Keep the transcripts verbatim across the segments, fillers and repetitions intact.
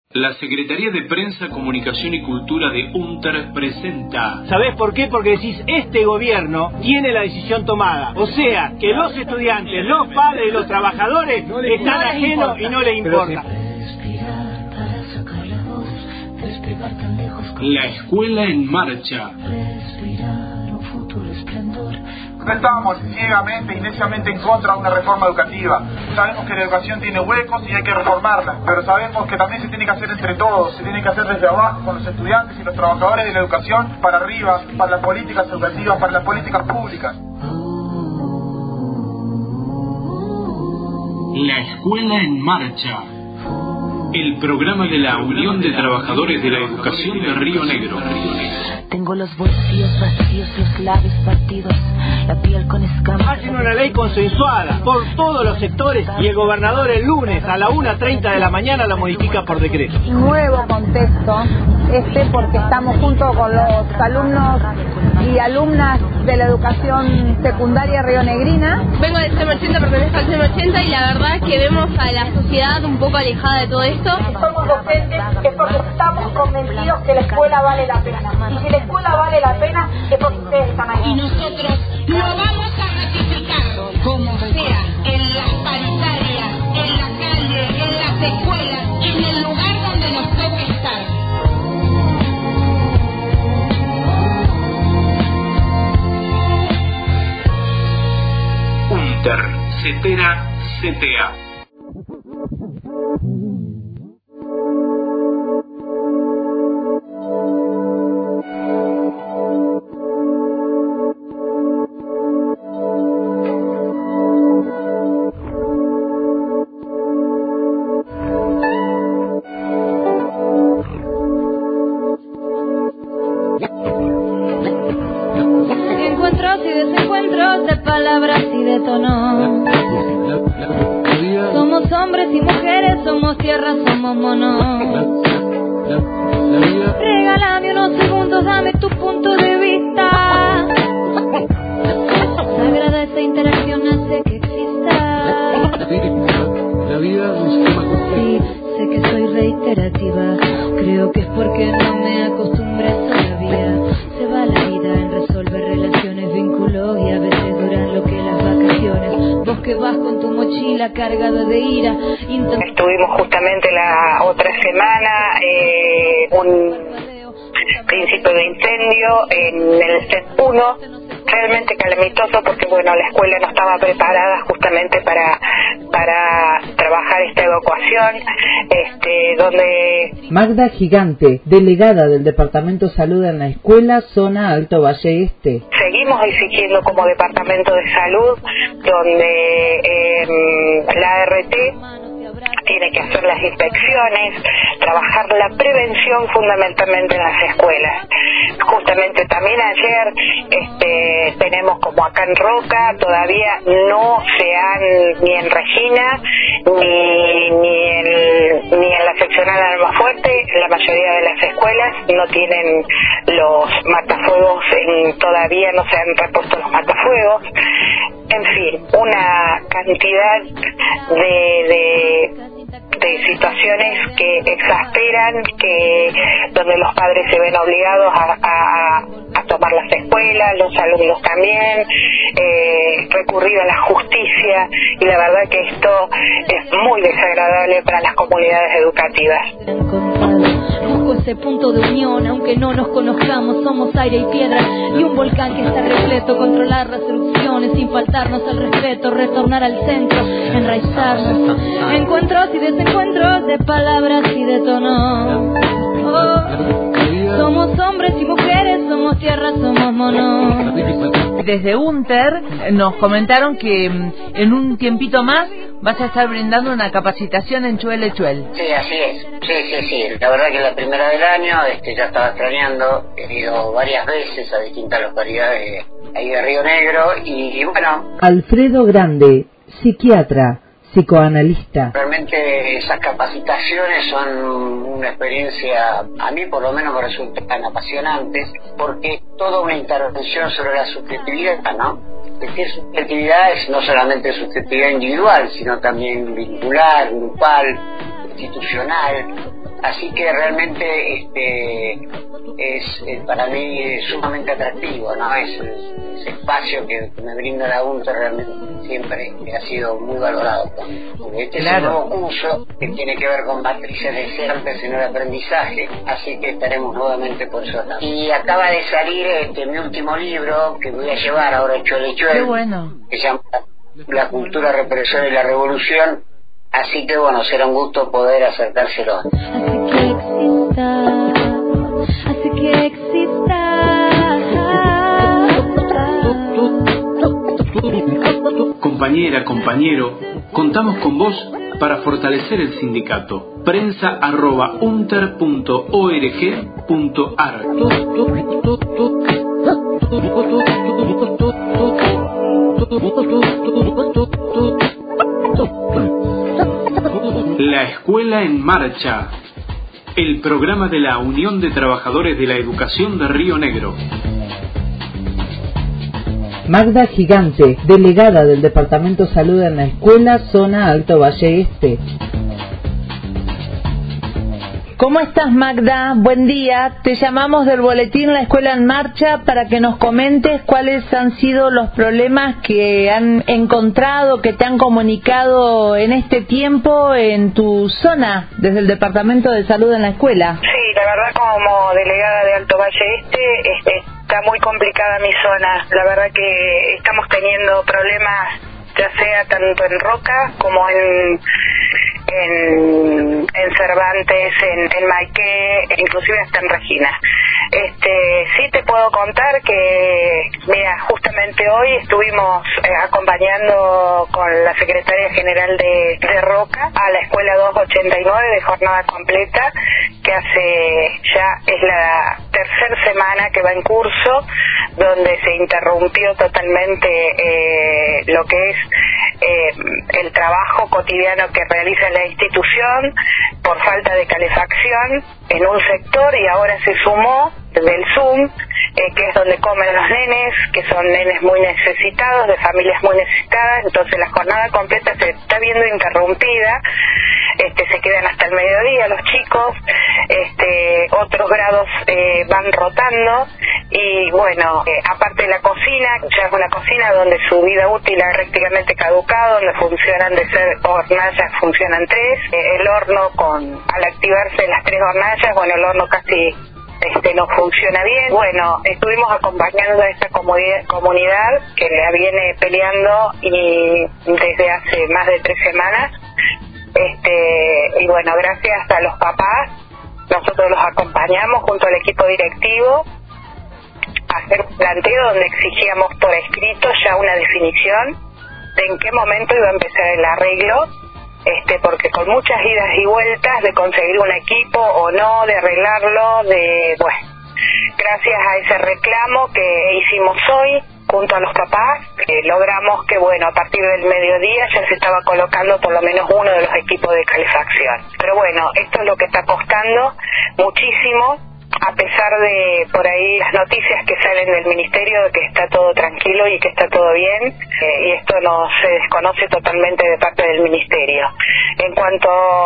La Secretaría de Prensa, Comunicación y Cultura de UNTER presenta... ¿Sabés por qué? Porque decís, este gobierno tiene la decisión tomada. O sea, que los estudiantes, los padres y los trabajadores no están ajenos y no les importa. La Escuela en Marcha. No estábamos ciegamente y neciamente en contra de una reforma educativa. Sabemos que la educación tiene huecos y hay que reformarla, pero sabemos que también se tiene que hacer entre todos, se tiene que hacer desde abajo, con los estudiantes y los trabajadores de la educación, para arriba, para las políticas educativas, para las políticas públicas. La Escuela en Marcha. El programa de la Unión de Trabajadores de la Educación de Río Negro. Tengo los bolsillos vacíos, los labios partidos, la piel con escamas. Hacen una ley consensuada por todos los sectores y el gobernador el lunes a la una treinta de la mañana la modifica por decreto. Nuevo contexto este porque estamos junto con los alumnos y alumnas de la educación secundaria rionegrina. Vengo del C M ochenta, pertenezco al C M ochenta y la verdad que vemos a la sociedad un poco alejada de todo esto. Somos docentes es porque estamos convencidos que la escuela vale la pena. Y si la escuela vale la pena es porque ustedes están ahí. Y nosotros lo vamos a ratificar, como sea, en las paritarias, en la calle, en las escuelas, en el lugar donde nos toque estar. UNTER, CETERA, C T A. Encuentros y desencuentros de palabras y de tono. Somos hombres y mujeres, somos tierra, somos monos. Regálame unos segundos, dame tu punto de vista. Sagrada esta interacción hace que exista. La vida es un sistema complejo. Sí, sé que soy reiterativa. Creo que es porque no me acostumbré todavía. Se va la vida en resolver relaciones, vínculos y a veces duran lo que las vacaciones. Vos que vas con tu mochila cargada de ira. Intent- Estuvimos justamente la otra semana eh, un principio de incendio en el C E T uno, realmente calamitoso porque bueno, la escuela no estaba preparada justamente para para trabajar esta evacuación, este, donde... Magda Gigante, delegada del Departamento de Salud en la escuela Zona Alto Valle Este. Seguimos exigiendo como Departamento de Salud, donde eh, la A R T tiene que hacer las inspecciones, trabajar la prevención fundamentalmente en las escuelas. Justamente también ayer este, tenemos como acá en Roca, todavía no se han, ni en Regina, ni, ni, en, ni en la seccional Almafuerte, la mayoría de las escuelas no tienen los matafuegos, en, todavía no se han repuesto los matafuegos. En fin, una cantidad de... de de situaciones que exasperan, que donde los padres se ven obligados a, a, a tomar las escuelas, los alumnos también, eh, recurrir a la justicia, y la verdad que esto es muy desagradable para las comunidades educativas. Busco ese punto de unión, aunque no nos conozcamos, somos aire y piedra y un volcán que está repleto, controlar las erupciones sin faltarnos el respeto, retornar al centro, enraizarnos, encuentros y desencuentros de palabras y de tono. Oh. Somos hombres y mujeres, somos tierra, somos monos. Desde UNTER nos comentaron que en un tiempito más vas a estar brindando una capacitación en Chuel Chuel. Sí, así es. Sí, sí, sí. La verdad que es la primera del año, este, ya estaba extrañando. He ido varias veces a distintas localidades ahí de Río Negro y, y bueno. Alfredo Grande, psiquiatra, psicoanalista. Realmente esas capacitaciones son una experiencia, a mí por lo menos me resultan apasionantes, porque toda una intervención sobre la subjetividad, ¿no? Decir subjetividad es no solamente subjetividad individual, sino también vincular, grupal, institucional, así que realmente este es eh, para mí es sumamente atractivo, ¿no? Es, ese espacio que, que me brinda la UNTER realmente siempre ha sido muy valorado también. Este claro. Es un nuevo curso que tiene que ver con matrices deseantes en el aprendizaje, así que estaremos nuevamente por eso acá. Y acaba de salir este mi último libro que voy a llevar ahora hecho el hecho Qué bueno. que se llama La cultura represora y la revolución, así que bueno, será un gusto poder acercárselo. Hace que exista, Compañera, compañero, contamos con vos para fortalecer el sindicato. Prensa arroba unter punto org punto ar. La Escuela en Marcha, el programa de la Unión de Trabajadores de la Educación de Río Negro. Magda Gigante, delegada del Departamento Salud en la Escuela, zona Alto Valle Este. ¿Cómo estás, Magda? Buen día. Te llamamos del boletín La Escuela en Marcha para que nos comentes cuáles han sido los problemas que han encontrado, que te han comunicado en este tiempo en tu zona, desde el Departamento de Salud en la Escuela. Sí, la verdad, como delegada de Alto Valle Este, este está muy complicada mi zona. La verdad que estamos teniendo problemas, ya sea tanto en Roca como en en, en Cervantes, en, en Maiqué, inclusive hasta en Regina. Este, sí te puedo contar que, mira, justamente hoy estuvimos eh, acompañando con la Secretaria General de, de Roca a la Escuela doscientos ochenta y nueve de jornada completa, que hace ya es la tercera semana que va en curso, donde se interrumpió totalmente eh, lo que es eh, el trabajo cotidiano que realiza la institución por falta de calefacción en un sector, y ahora se sumó del Zoom, eh, que es donde comen los nenes, que son nenes muy necesitados, de familias muy necesitadas. Entonces la jornada completa se está viendo interrumpida. Este, se quedan hasta el mediodía los chicos, este, otros grados eh, van rotando, y bueno, eh, aparte de la cocina, ya es una cocina donde su vida útil ha prácticamente caducado, donde funcionan de ser hornallas, funcionan tres, eh, el horno, con al activarse las tres hornallas, bueno, el horno casi este no funciona bien. Bueno, estuvimos acompañando a esta comunidad, comunidad que la viene peleando y desde hace más de tres semanas. Este, y bueno, gracias a los papás, nosotros los acompañamos junto al equipo directivo a hacer un planteo donde exigíamos por escrito ya una definición de en qué momento iba a empezar el arreglo, este, porque con muchas idas y vueltas de conseguir un equipo o no, de arreglarlo, de, bueno, gracias a ese reclamo que hicimos hoy junto a los papás, eh, logramos que, bueno, a partir del mediodía ya se estaba colocando por lo menos uno de los equipos de calefacción. Pero bueno, esto es lo que está costando muchísimo, a pesar de por ahí las noticias que salen del ministerio de que está todo tranquilo y que está todo bien, eh, y esto no se desconoce totalmente de parte del ministerio. En cuanto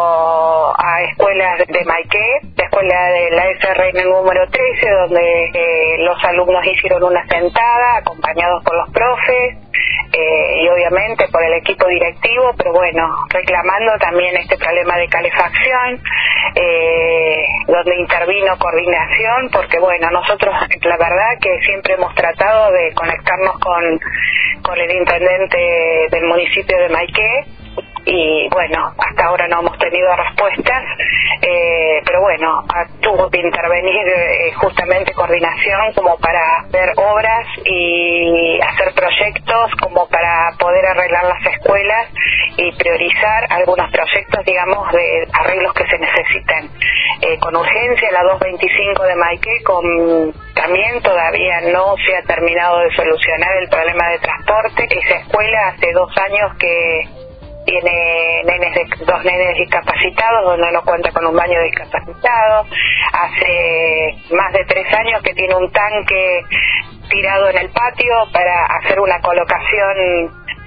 a escuelas de Maiqué, la escuela de la S R N número trece, donde eh, los alumnos hicieron una sentada acompañados por los profes, eh, y obviamente por el equipo directivo, pero bueno, reclamando también este problema de calefacción, eh, donde intervino coordinación, porque bueno, nosotros la verdad que siempre hemos tratado de conectarnos con, con el intendente del municipio de Maiqué, y bueno, hasta ahora no hemos tenido respuestas, eh, pero bueno, tuvo que intervenir eh, justamente coordinación como para hacer obras y hacer proyectos como para poder arreglar las escuelas y priorizar algunos proyectos, digamos, de arreglos que se necesitan eh, con urgencia. La doscientos veinticinco de Maiqué, con, también todavía no se ha terminado de solucionar el problema de transporte. Esa escuela hace dos años que tiene nenes de, dos nenes discapacitados, donde no cuenta con un baño discapacitado. Hace más de tres años que tiene un tanque tirado en el patio para hacer una colocación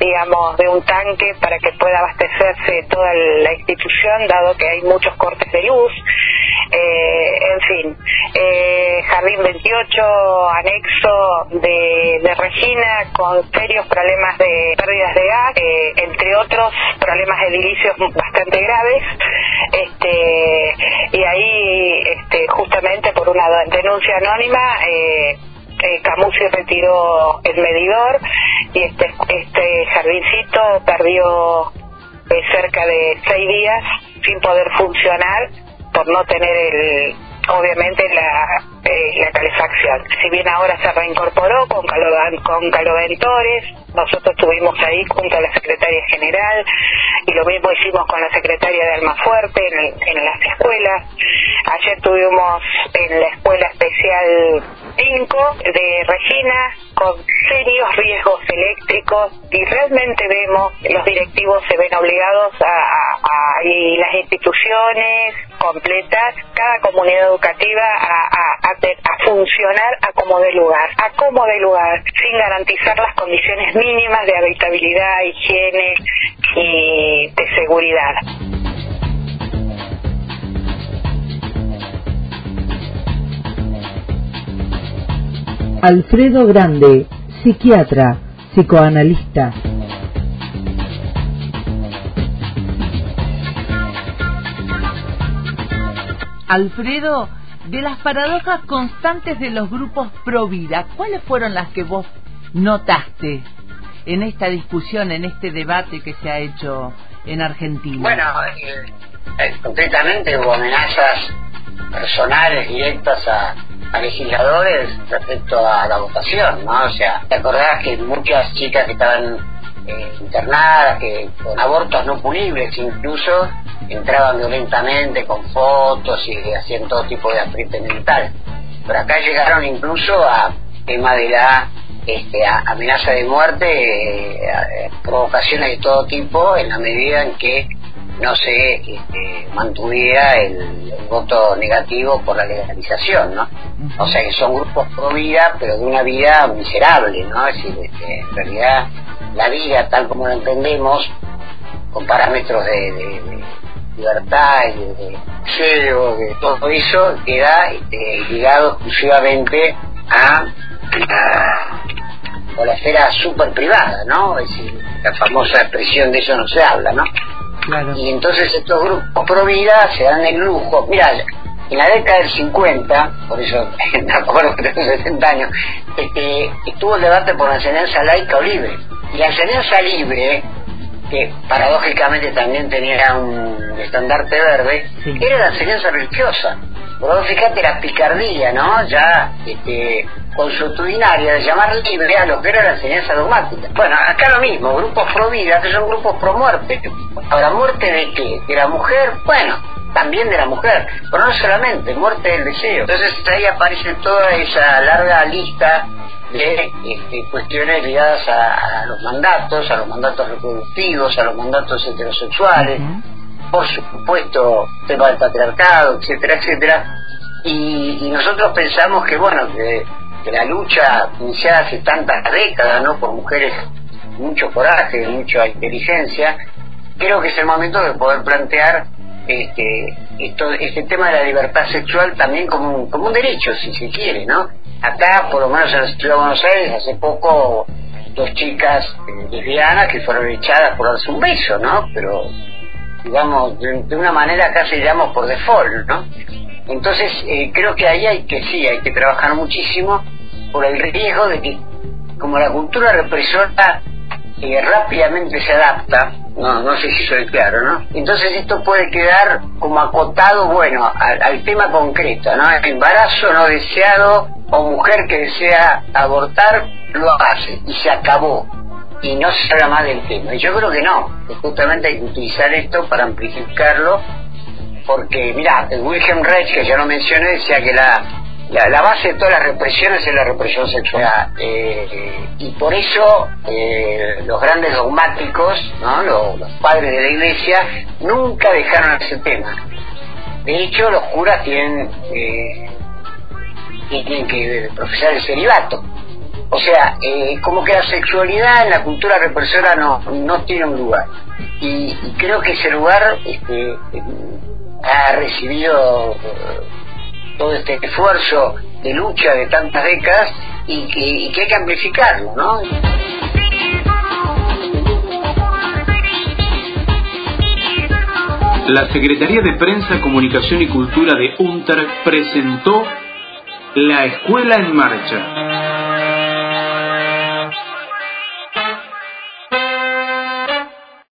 digamos, de un tanque para que pueda abastecerse toda la institución, dado que hay muchos cortes de luz. Eh, en fin, eh, Jardín veintiocho, anexo de, de Regina, con serios problemas de pérdidas de gas, eh, entre otros problemas edilicios bastante graves. Este, y ahí, este, justamente por una denuncia anónima, eh, eh, Camusi retiró el medidor y este, este jardincito perdió eh, cerca de seis días sin poder funcionar por no tener el, obviamente la, eh, la calefacción. Si bien ahora se reincorporó con, calo, con caloventores, nosotros estuvimos ahí junto a la Secretaria General y lo mismo hicimos con la Secretaria de Almafuerte en, el, en las escuelas. Ayer tuvimos en la Escuela Especial cinco de Regina con serios riesgos eléctricos y realmente vemos, los directivos se ven obligados a, a, a y las instituciones completas, cada comunidad educativa a, a, a, a funcionar a como de lugar, a como de lugar, sin garantizar las condiciones mínimas de habitabilidad, higiene y de seguridad. Alfredo Grande, psiquiatra, psicoanalista. Alfredo, de las paradojas constantes de los grupos pro vida, ¿cuáles fueron las que vos notaste en esta discusión, en este debate que se ha hecho en Argentina? Bueno, eh, eh, concretamente hubo amenazas personales directas a, a legisladores respecto a la votación, ¿no? O sea, ¿te acordás que muchas chicas que estaban eh, internadas, que con abortos no punibles incluso, entraban violentamente con fotos y hacían todo tipo de apriete mental? Pero acá llegaron incluso a tema de la este, a, amenaza de muerte, eh, a, a provocaciones de todo tipo, en la medida en que no se este, mantuviera el, el voto negativo por la legalización, ¿no? O sea que son grupos pro vida, pero de una vida miserable, ¿no? Es decir, este, en realidad la vida tal como la entendemos, con parámetros de, de, de libertad y de, de deseo, de todo eso, queda este, ligado exclusivamente a, a, a la esfera super privada, ¿no? Es decir, la famosa expresión de eso no se habla, ¿no? Claro. Y entonces estos grupos pro vida se dan el lujo. Mira, en la década del cincuenta, por eso me acuerdo que tengo setenta años, este, estuvo el debate por la enseñanza laica o libre. Y la enseñanza libre, que paradójicamente también tenía un estandarte verde, sí, era la enseñanza religiosa. Pero fíjate la picardía, ¿no? Ya este, consuetudinaria de llamar libre a lo que era la enseñanza dogmática. Bueno, acá lo mismo, grupos pro vida, que son grupos pro muerte. Ahora, ¿muerte de qué? ¿De la mujer? Bueno, también de la mujer, pero no solamente, muerte del deseo. Entonces ahí aparece toda esa larga lista de este, cuestiones ligadas a, a los mandatos, a los mandatos reproductivos, a los mandatos heterosexuales, uh-huh, por supuesto, tema del patriarcado, etcétera, etcétera. Y, y nosotros pensamos que, bueno, que, que la lucha iniciada hace tantas décadas, ¿no?, por mujeres de mucho coraje, de mucha inteligencia, creo que es el momento de poder plantear este, esto, este tema de la libertad sexual también como un, como un derecho, si se quiere, ¿no? Acá, por lo menos en la ciudad de Buenos Aires, hace poco, dos chicas eh, lesbianas que fueron echadas por darse un beso, ¿no? Pero, digamos, de, de una manera casi, digamos, por default, ¿no? Entonces, eh, creo que ahí hay que, sí, hay que trabajar muchísimo por el riesgo de que, como la cultura represora eh, rápidamente se adapta, no, no sé si soy claro, ¿no? Entonces esto puede quedar como acotado, bueno, al, al tema concreto, ¿no? Embarazo no deseado o mujer que desea abortar, lo hace y se acabó. Y no se habla más del tema. Y yo creo que no, que justamente hay que utilizar esto para amplificarlo, porque, mirá, el Wilhelm Reich, que ya lo mencioné, decía que la, la, la base de todas las represiones es la represión sexual. Eh, y por eso eh, los grandes dogmáticos, ¿no?, los, los padres de la Iglesia, nunca dejaron ese tema. De hecho, los curas tienen, eh, tienen que profesar el celibato. O sea, eh, como que la sexualidad en la cultura represora no, no tiene un lugar. Y, y creo que ese lugar este, ha recibido todo este esfuerzo de lucha de tantas décadas y que, y que hay que amplificarlo, ¿no? La Secretaría de Prensa, Comunicación y Cultura de UNTER presentó La Escuela en Marcha.